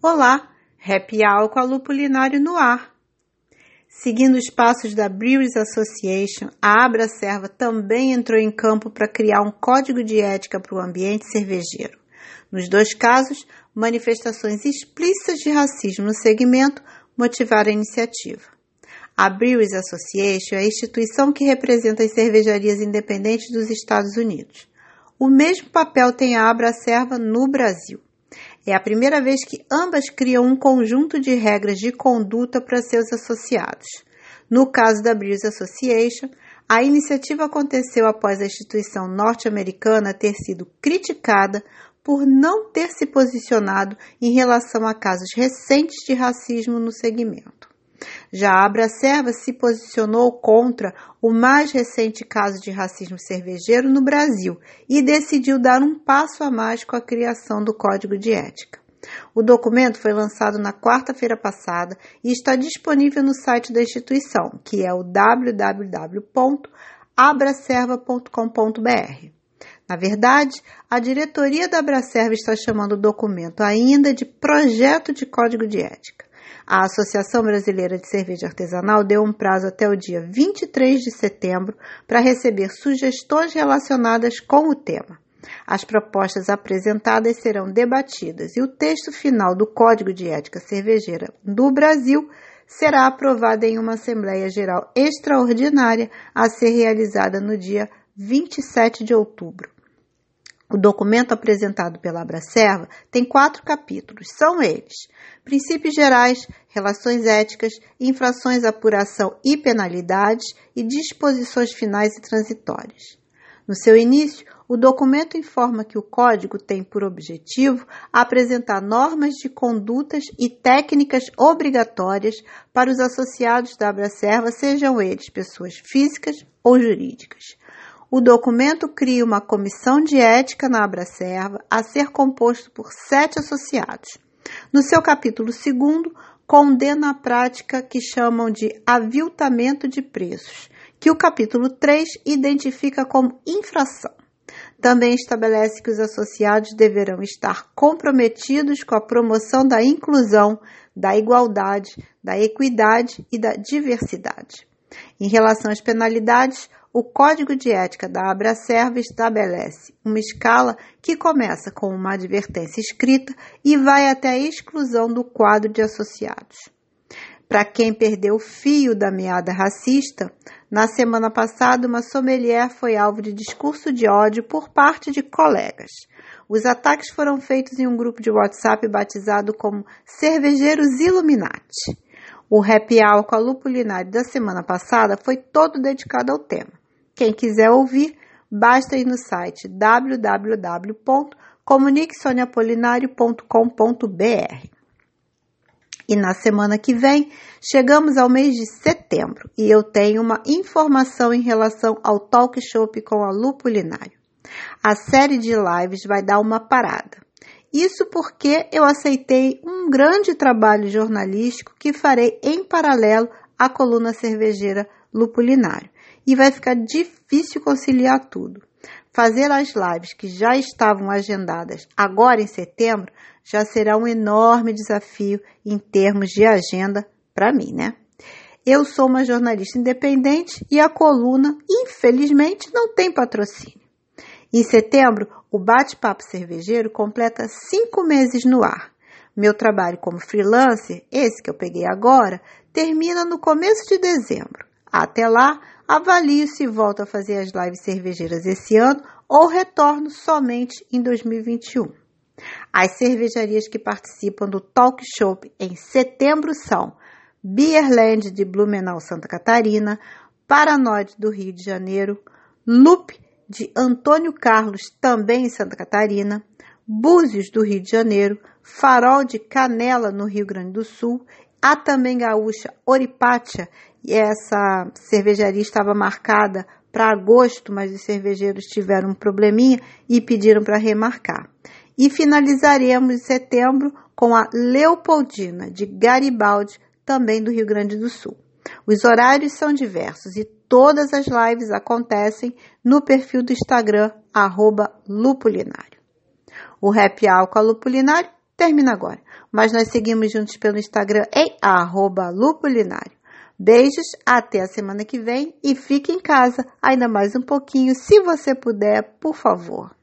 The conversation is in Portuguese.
Olá, Happy Hour com a Lupulinário no ar. Seguindo os passos da Brewers Association, a Abracerva também entrou em campo para criar um código de ética para o ambiente cervejeiro. Nos dois casos, manifestações explícitas de racismo no segmento motivaram a iniciativa. A Brewers Association é a instituição que representa as cervejarias independentes dos Estados Unidos. O mesmo papel tem a Abracerva no Brasil. É a primeira vez que ambas criam um conjunto de regras de conduta para seus associados. No caso da Brewers Association, a iniciativa aconteceu após a instituição norte-americana ter sido criticada por não ter se posicionado em relação a casos recentes de racismo no segmento. Já a Abracerva se posicionou contra o mais recente caso de racismo cervejeiro no Brasil e decidiu dar um passo a mais com a criação do Código de Ética. O documento foi lançado na quarta-feira passada e está disponível no site da instituição, que é o www.abracerva.com.br. Na verdade, a diretoria da Abracerva está chamando o documento ainda de Projeto de Código de Ética. A Associação Brasileira de Cerveja Artesanal deu um prazo até o dia 23 de setembro para receber sugestões relacionadas com o tema. As propostas apresentadas serão debatidas e o texto final do Código de Ética Cervejeira do Brasil será aprovado em uma Assembleia Geral Extraordinária a ser realizada no dia 27 de outubro. O documento apresentado pela Abracerva tem 4 capítulos. São eles: princípios gerais, relações éticas, infrações, apuração e penalidades e disposições finais e transitórias. No seu início, o documento informa que o Código tem por objetivo apresentar normas de condutas e técnicas obrigatórias para os associados da Abracerva, sejam eles pessoas físicas ou jurídicas. O documento cria uma comissão de ética na Abracerva a ser composto por 7 associados. No seu capítulo 2º, condena a prática que chamam de aviltamento de preços, que o capítulo 3 identifica como infração. Também estabelece que os associados deverão estar comprometidos com a promoção da inclusão, da igualdade, da equidade e da diversidade. Em relação às penalidades, o Código de Ética da Abracerva estabelece uma escala que começa com uma advertência escrita e vai até a exclusão do quadro de associados. Para quem perdeu o fio da meada racista, na semana passada uma sommelier foi alvo de discurso de ódio por parte de colegas. Os ataques foram feitos em um grupo de WhatsApp batizado como Cervejeiros Illuminati. O Happy Hour com a Lupulinário da semana passada foi todo dedicado ao tema. Quem quiser ouvir, basta ir no site www.comuniquesoniapolinario.com.br. E na semana que vem, chegamos ao mês de setembro e eu tenho uma informação em relação ao Talk Show com a Lupulinário. A série de lives vai dar uma parada. Isso porque eu aceitei um grande trabalho jornalístico que farei em paralelo à coluna cervejeira Lupulinário. E vai ficar difícil conciliar tudo. Fazer as lives que já estavam agendadas agora em setembro já será um enorme desafio em termos de agenda para mim, né? Eu sou uma jornalista independente e a coluna, infelizmente, não tem patrocínio. Em setembro, o Bate-Papo Cervejeiro completa 5 meses no ar. Meu trabalho como freelancer, esse que eu peguei agora, termina no começo de dezembro. Até lá, avalio se volto a fazer as lives cervejeiras esse ano ou retorno somente em 2021. As cervejarias que participam do Talk Show em setembro são Beerland de Blumenau, Santa Catarina, Paranoide do Rio de Janeiro, Loop de Antônio Carlos, também em Santa Catarina, Búzios do Rio de Janeiro, Farol de Canela, no Rio Grande do Sul, a também gaúcha Oripátia. E essa cervejaria estava marcada para agosto, mas os cervejeiros tiveram um probleminha e pediram para remarcar. E finalizaremos em setembro com a Leopoldina, de Garibaldi, também do Rio Grande do Sul. Os horários são diversos e todas as lives acontecem no perfil do Instagram, @lupulinário. O Happy Hour com a Lupulinário termina agora. Mas nós seguimos juntos pelo Instagram em @lupolinário. Beijos, até a semana que vem e fique em casa ainda mais um pouquinho, se você puder, por favor.